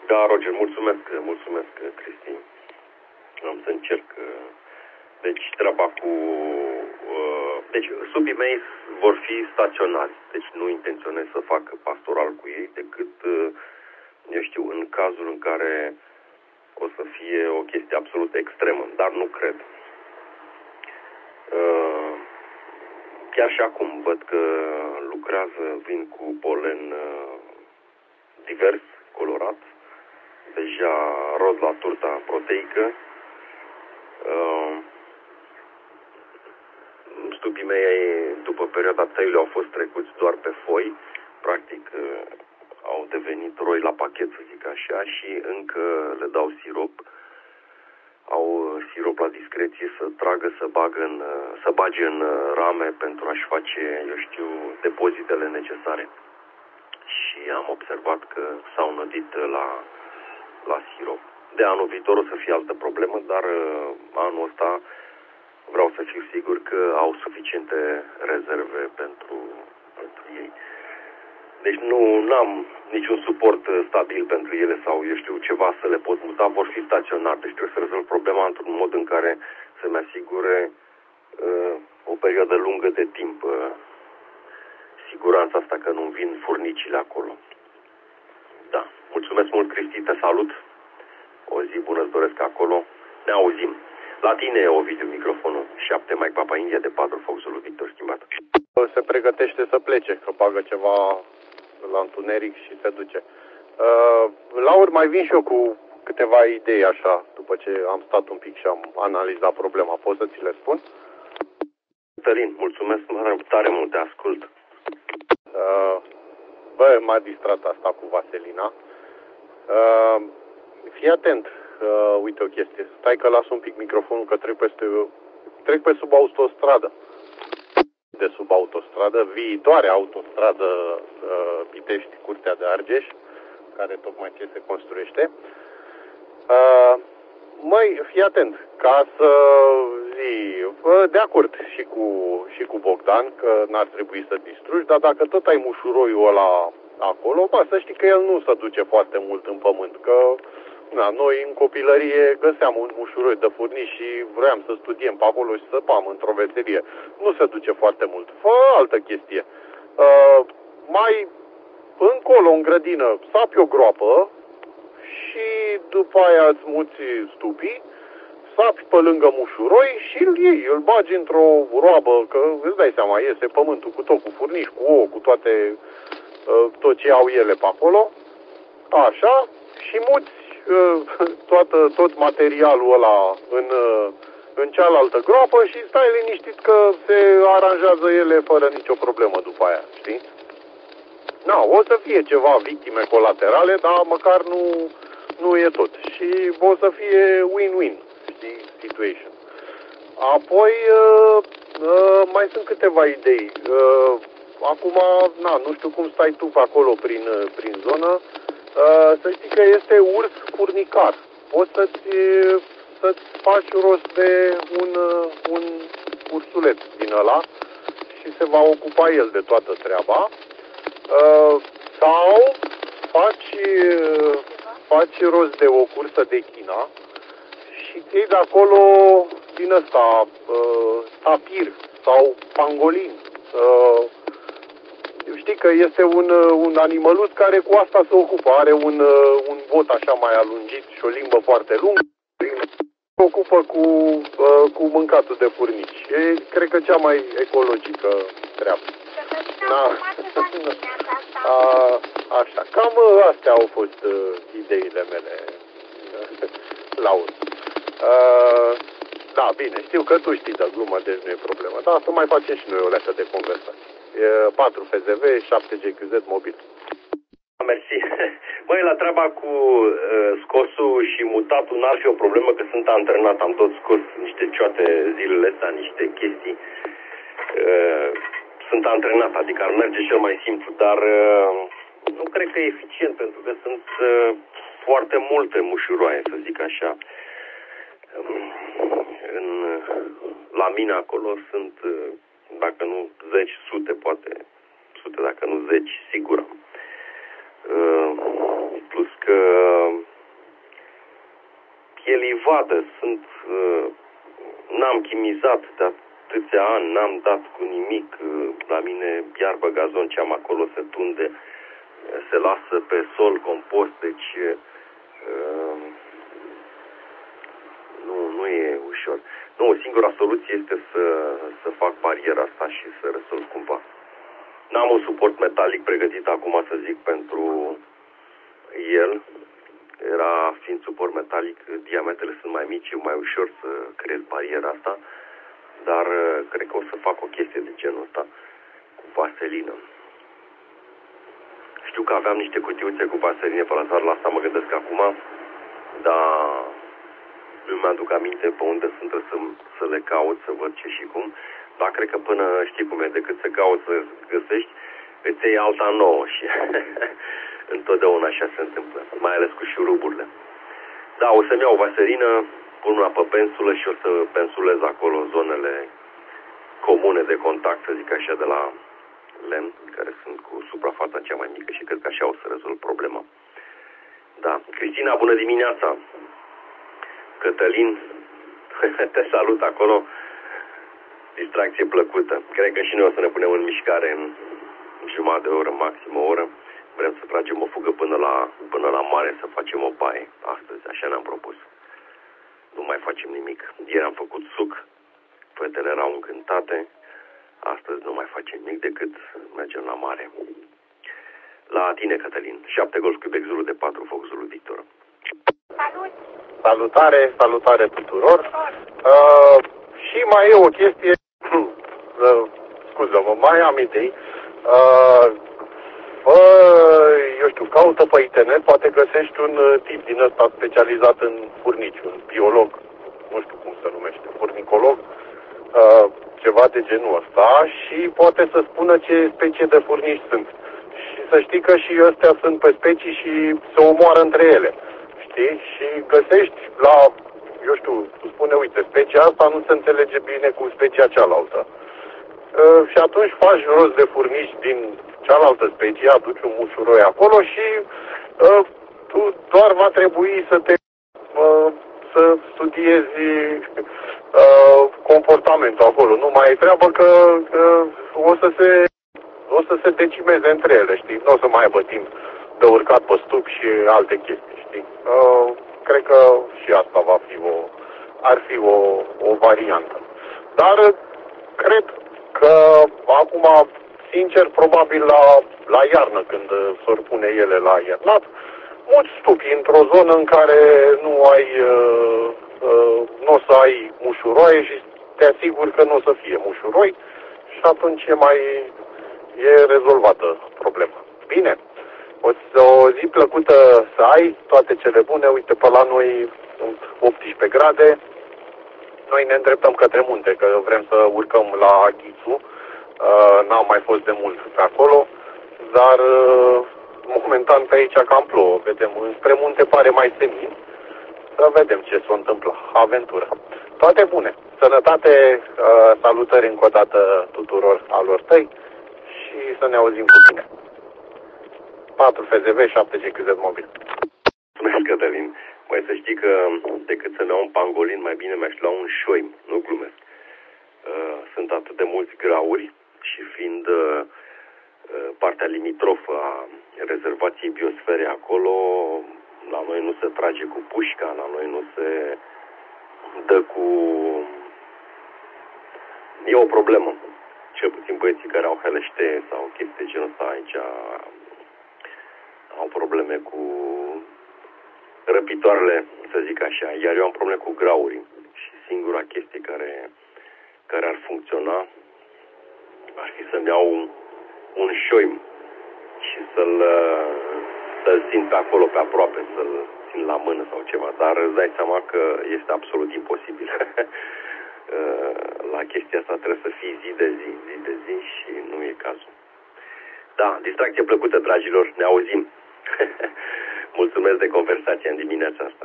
Da, Roger, mulțumesc, Cristi. Am să încerc. Deci, treaba cu... Deci, subii mei vor fi staționari. Deci, nu intenționez să fac pastoral cu ei, decât, eu știu, în cazul în care o să fie o chestie absolut extremă. Dar nu cred. Chiar și acum văd că lucrează, vin cu polen divers, colorat, deja roz la turta proteică. Stupii mei, după perioada tăiului, au fost trecuți doar pe foi, practic au devenit roi la pachet, să zic așa, și încă le dau sirop. Au sirop la discreție să tragă, să bage în rame pentru a-și face, eu știu, depozitele necesare. Și am observat că s-au nădit la sirop. De anul viitor o să fie altă problemă, dar anul ăsta vreau să fiu sigur că au suficiente rezerve pentru ei. Deci nu am niciun suport stabil pentru ele sau, eu știu, ceva să le pot muta, vor fi staționari. Deci trebuie să rezolv problema într-un mod în care să-mi asigure o perioadă lungă de timp siguranța asta că nu-mi vin furnicile acolo. Da. Mulțumesc mult, Cristi, te salut. O zi bună îți doresc acolo. Ne auzim. La tine, Ovidiu, microfonul. 7 Mike Papa India de 4 Fox Zulu Victor schimbat. Se pregătește să plece, că bagă ceva la întuneric și se duce. Laur, mai vin și eu cu câteva idei așa, după ce am stat un pic și am analizat problema. Pot să ți le spun? Tălin, mulțumesc tare mult, te ascult. M-a distrat asta cu Vaselina. Fii atent. Uite o chestie. Stai că las un pic microfonul, că trec pe sub autostradă. De sub autostradă, viitoare autostradă Pitești-Curtea de Argeș, care tocmai ce se construiește. Măi, fii atent, ca să zi, de acord și cu Bogdan, că n-ar trebui să distrugi, dar dacă tot ai mușuroiul ăla acolo, să știi că el nu se duce foarte mult în pământ, că noi în copilărie găseam un mușuroi de furnici și vroiam să studiem pe acolo și săpam într-o veselie. Nu se duce foarte mult. Fă altă chestie. Mai încolo, în grădină, sapi o groapă și după aia îți muți stupii, sapi pe lângă mușuroi și îl iei, îl bagi într-o roabă, că îți dai seama, iese pământul cu tot, cu furnici, cu ouă, cu toate, tot ce au ele pe acolo. Așa, și muți tot materialul ăla în cealaltă groapă și stai liniștit că se aranjează ele fără nicio problemă după aia, știi? O să fie ceva victime colaterale, dar măcar nu e tot. Și o să fie win-win, știi, situation. Apoi, mai sunt câteva idei. Acum, nu știu cum stai tu pe acolo prin zonă. Să știi că este urs furnicar. Poți să-ți faci rost de un ursuleț din ăla și se va ocupa el de toată treaba. Sau faci rost de o cursă de china și iei de acolo din ăsta tapir sau pangolin. Știi că este un animăluț care cu asta se ocupă. Are un bot așa mai alungit și o limbă foarte lungă. Se ocupă cu mâncatul de furnici. E, cred că, cea mai ecologică treabă. Așa. Cam astea au fost ideile mele, Laur. Da, bine, știu că tu știi de glumă, deci nu e problemă. Dar să mai facem și noi o leacă de conversație. 4 FZV, 7 GQZ mobil. Mersi. Băi, la treaba cu scosul și mutatul n-ar fi o problemă, că sunt antrenat, am tot scos niște cioate zilele astea, niște chestii. Sunt antrenat, adică ar merge cel mai simplu, dar nu cred că e eficient, pentru că sunt foarte multe mușuroaie, să zic așa. La mine acolo sunt, dacă nu 10, sute, poate sute, dacă nu 10, sigur am. Plus că livadă, n-am chimizat de atâția ani, n-am dat cu nimic. La mine iarbă gazon ce am acolo se tunde, se lasă pe sol compost, deci nu e ușor. Nu, singura soluție este să fac bariera asta și să rezolv cumva. N-am un suport metalic pregătit acum, să zic, pentru el. Fiind suport metalic, diametrele sunt mai mici, e mai ușor să creez bariera asta, dar cred că o să fac o chestie de genul ăsta cu vaselină. Știu că aveam niște cutiuțe cu vaselină fără la asta mă gândesc acum, dar nu mi-aduc aminte pe unde sunt, să le caut, să văd ce și cum. Dar cred că până știi cum e, decât să cauți să găsești, îți iei alta nouă și întotdeauna așa se întâmplă, mai ales cu șuruburile. Da, o să-mi iau vaselină, pun una pe pensulă și o să pensulez acolo zonele comune de contact, să zic așa, de la lemn, care sunt cu suprafața cea mai mică și cred că așa o să rezolv problema. Da. Cristina, bună dimineața! Cătălin, te salut acolo. Distracție plăcută. Cred că și noi o să ne punem în mișcare în jumătate de oră, maxim o oră. Vrem să tragem o fugă până la mare, să facem o baie. Astăzi, așa ne-am propus. Nu mai facem nimic. Ieri am făcut suc, fetele erau încântate. Astăzi nu mai facem nimic decât mergem la mare. La tine, Cătălin. 7 Golf Quebec Zulu de 4 Fox Zulu Victor. Salut! Salutare tuturor. Și mai e o chestie, scuză-mă, mai am idei. Eu știu, caută pe internet, poate găsești un tip din ăsta specializat în furnici, un biolog, nu știu cum se numește, furnicolog, ceva de genul ăsta, și poate să spună ce specie de furnici sunt. Și să știi că și ăstea sunt pe specii și se omoară între ele. Știi? Și găsești la, eu știu, spune, uite, specia asta nu se înțelege bine cu specia cealaltă. Și atunci faci rost de furnici din cealaltă specie, aduci un mușuroi acolo și tu doar va trebui să studiezi comportamentul acolo. Nu mai e treabă că o să se decimeze între ele, știi? Nu o să mai aibă timp de urcat pe stup și alte chestii, știi? Cred că și asta ar fi o variantă. Dar cred că acum, sincer, probabil la iarnă, când s-or pune ele la iernat, mulți stupi într-o zonă în care nu o să ai mușuroaie și te asiguri că nu o să fie mușuroi și atunci e rezolvată problema. Bine, o zi plăcută să ai, toate cele bune. Uite, pe la noi sunt 18 grade. Noi ne îndreptăm către munte, că vrem să urcăm la Aghițu. N-am mai fost de mult pe acolo, dar momentan pe aici cam plouă. Vedem, spre munte pare mai senin. Să vedem ce se întâmplă. Aventură. Toate bune. Sănătate, salutări încă o dată tuturor alor tăi și să ne auzim cu tine. 4 FZV, 7 GQZ mobil. Mulțumesc, Cătălin. Mai să știi că decât să-mi iau un pangolin, mai bine mi-aș lua un șoim. Nu glumesc. Sunt atât de mulți grauri și fiind partea limitrofă a rezervației biosfere acolo, la noi nu se trage cu pușca, la noi nu se dă cu... E o problemă. Cel puțin băieții care au helește sau chestii de genul ăsta aici au probleme cu răpitoarele, să zic așa, iar eu am probleme cu graurii. Și singura chestie care ar funcționa ar fi să-mi iau un șoim și să-l țin pe acolo, pe aproape, să-l țin la mână sau ceva, dar îți dai seama că este absolut imposibil. La chestia asta trebuie să fii zi de zi și nu e cazul. Da, distracție plăcută, dragilor, ne auzim. Mulțumesc de conversație în dimineața asta.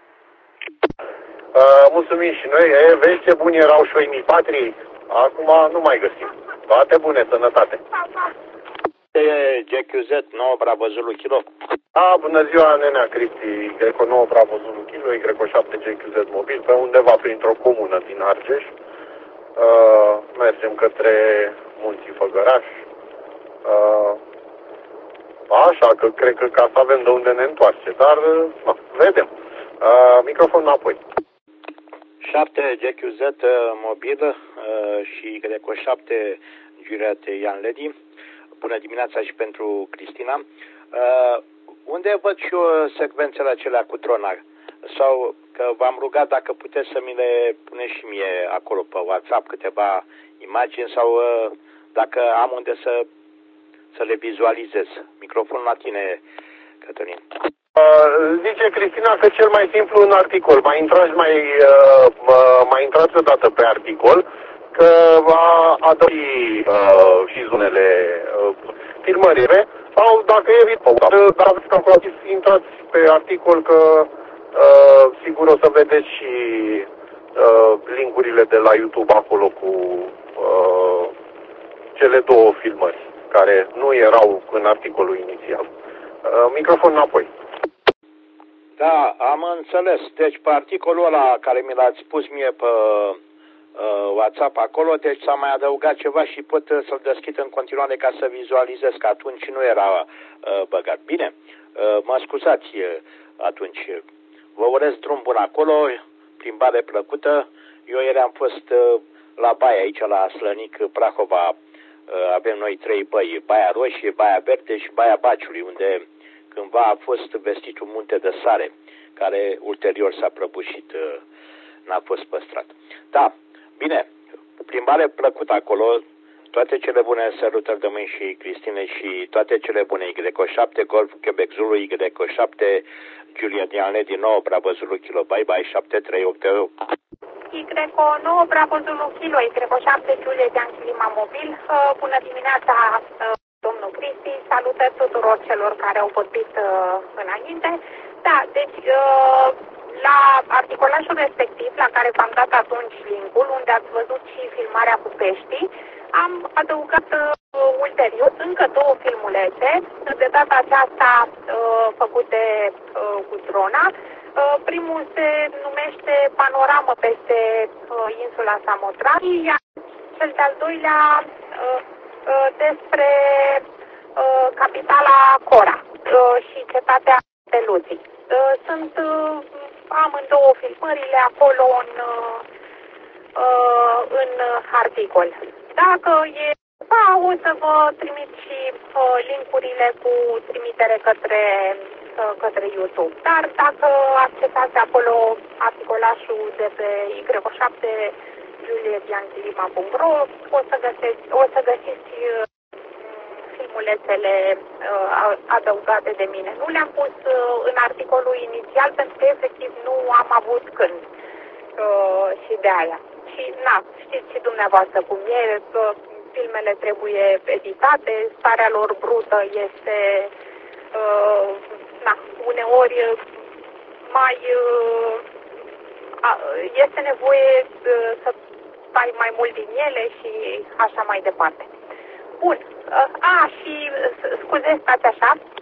Mulțumim și noi. Vezi ce buni erau șoimii patrii? Acum nu mai găsim. Toate bune, sănătate. GQZ 9 Bravo Zulu Kilo. Da, bună ziua, Nenea Cristi, Greco 9 Bravo Zulu Kilo, Greco 7 GQZ mobil, pe undeva printr-o comună din Argeș. Mergem către Munții Făgăraș. Așa că cred că ca să avem de unde ne întoarce, dar vedem. Microfon înapoi. 7 GQZ mobil și Greco 7 Juliet Ian Lady. Bună dimineața și pentru Cristina. Unde văd și eu secvențele acelea cu drona? Sau că v-am rugat dacă puteți să mi le puneți și mie acolo pe WhatsApp câteva imagini sau dacă am unde să le vizualizez. Microfonul la tine, Cătălin. Zice Cristina că cel mai simplu în articol. Mai intrați odată pe articol că va adăugi și zonele filmărire sau dacă intrați pe articol că sigur o să vedeți și linkurile de la YouTube acolo cu cele două filmări care nu erau în articolul inițial. Microfon înapoi. Da, am înțeles. Deci pe articolul ăla care mi l-ați pus mie pe WhatsApp acolo, deci s-a mai adăugat ceva și pot să-l deschid în continuare ca să vizualizez, că atunci nu era băgat. Bine, mă scuzați atunci. Vă urez drum bun acolo, plimbare plăcută. Eu ieri am fost la baie aici, la Slănic, Prahova. Avem noi 3 băi, Baia Roșie, Baia Verde și Baia Baciului, unde cândva a fost vestit un munte de sare, care ulterior s-a prăbușit, n-a fost păstrat. Da, bine, plimbare plăcută acolo, toate cele bune, sărutări de mâini și Cristine și toate cele bune, Greco 7, Golf, Quebec Zulu, Greco 7, Juliet Dianle din nou, Bravo Zulu Kilo, bye bye, 738. Greco 9 Bravo Zulu Kilo, Greco 7, Juliet Dianle Lima Mobil, bună dimineața, domnul Cristi, salutări tuturor celor care au vorbit înainte. Da, deci la articolașul respectiv, la care v-am dat atunci linkul, unde ați văzut și filmarea cu peștii, am adăugat ulterior încă 2 filmulețe, de data aceasta făcute cu drona. Primul se numește Panoramă peste insula Samothraki, iar cel de-al doilea despre capitala Cora și cetatea Peluții. Sunt amândouă filmările acolo în articol. Dacă e, o să vă trimit și linkurile cu trimitere către YouTube. Dar dacă accesați acolo articolașul de pe Y7 julietianchilima.ro o să găsiți filmulețele adăugate de mine. Nu le-am pus în articolul inițial pentru că efectiv nu am avut când și de aia. Și știți și dumneavoastră cum e, filmele trebuie editate, starea lor brută este uneori mai este nevoie să stai mai mult din ele și așa mai departe. Bun. Și scuze, stați așa,